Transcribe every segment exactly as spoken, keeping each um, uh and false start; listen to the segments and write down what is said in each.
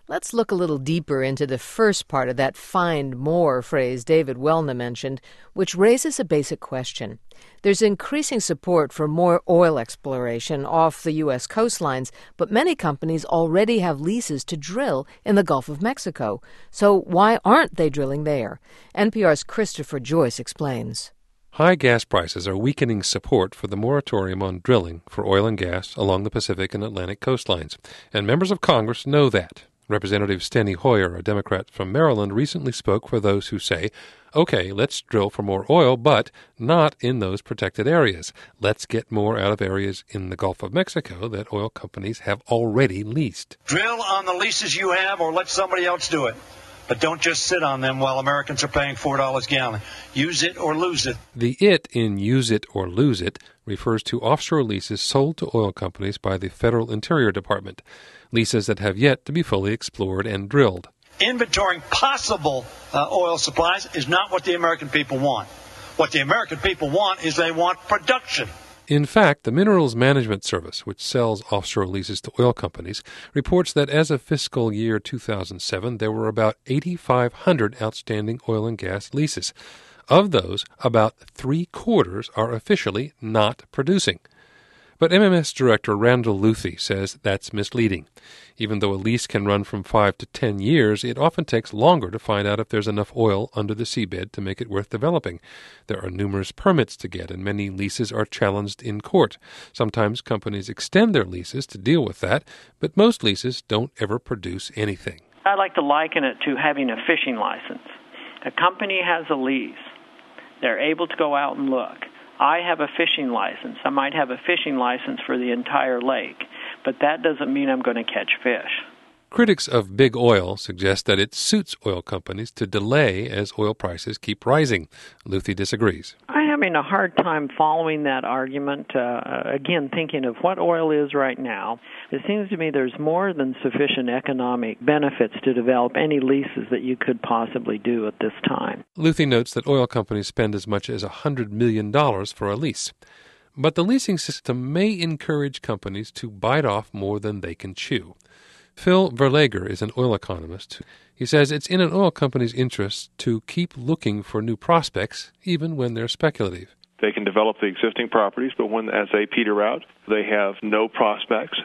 Let's look a little deeper into the first part of that find more phrase David Welna mentioned, which raises a basic question. There's increasing support for more oil exploration off the U S coastlines, but many companies already have leases to drill in the Gulf of Mexico. So why aren't they drilling there? N P R's Christopher Joyce explains. High gas prices are weakening support for the moratorium on drilling for oil and gas along the Pacific and Atlantic coastlines, and members of Congress know that. Representative Steny Hoyer, a Democrat from Maryland, recently spoke for those who say, okay, let's drill for more oil, but not in those protected areas. Let's get more out of areas in the Gulf of Mexico that oil companies have already leased. Drill on the leases you have or let somebody else do it. But don't just sit on them while Americans are paying four dollars a gallon. Use it or lose it. The it in use it or lose it refers to offshore leases sold to oil companies by the Federal Interior Department, leases that have yet to be fully explored and drilled. Inventorying possible uh, oil supplies is not what the American people want. What the American people want is they want production. In fact, the Minerals Management Service, which sells offshore leases to oil companies, reports that as of fiscal year two thousand seven, there were about eight thousand five hundred outstanding oil and gas leases. Of those, about three-quarters are officially not producing. But M M S Director Randall Luthi says that's misleading. Even though a lease can run from five to ten years, it often takes longer to find out if there's enough oil under the seabed to make it worth developing. There are numerous permits to get, and many leases are challenged in court. Sometimes companies extend their leases to deal with that, but most leases don't ever produce anything. I like to liken it to having a fishing license. A company has a lease. They're able to go out and look. I have a fishing license. I might have a fishing license for the entire lake, but that doesn't mean I'm going to catch fish. Critics of big oil suggest that it suits oil companies to delay as oil prices keep rising. Luthi disagrees. I'm having a hard time following that argument. Uh, again, thinking of what oil is right now, it seems to me there's more than sufficient economic benefits to develop any leases that you could possibly do at this time. Luthi notes that oil companies spend as much as one hundred million dollars for a lease. But the leasing system may encourage companies to bite off more than they can chew. Phil Verlager is an oil economist. He says it's in an oil company's interest to keep looking for new prospects, even when they're speculative. They can develop the existing properties, but when as they peter out, they have no prospects,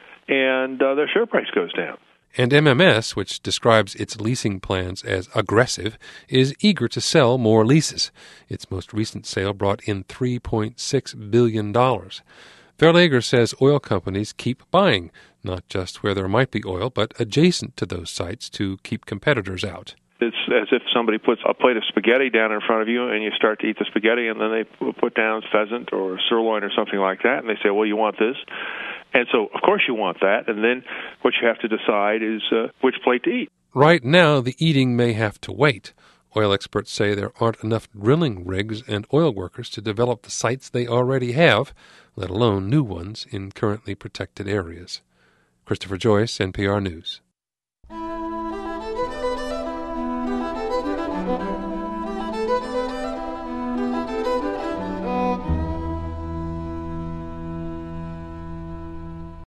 and uh, their share price goes down. And M M S, which describes its leasing plans as aggressive, is eager to sell more leases. Its most recent sale brought in three point six billion dollars. Verlager says oil companies keep buying, not just where there might be oil, but adjacent to those sites to keep competitors out. It's as if somebody puts a plate of spaghetti down in front of you and you start to eat the spaghetti, and then they put down pheasant or sirloin or something like that, and they say, well, you want this? And so, of course, you want that, and then what you have to decide is uh, which plate to eat. Right now, the eating may have to wait. Oil experts say there aren't enough drilling rigs and oil workers to develop the sites they already have, let alone new ones in currently protected areas. Christopher Joyce, N P R News.